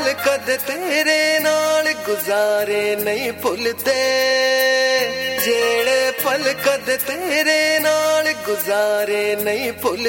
पल कद तेरे नाल गुजारे नहीं भुलदे, जेड़े पल कद तेरे नाल गुजारे नहीं भुलदे।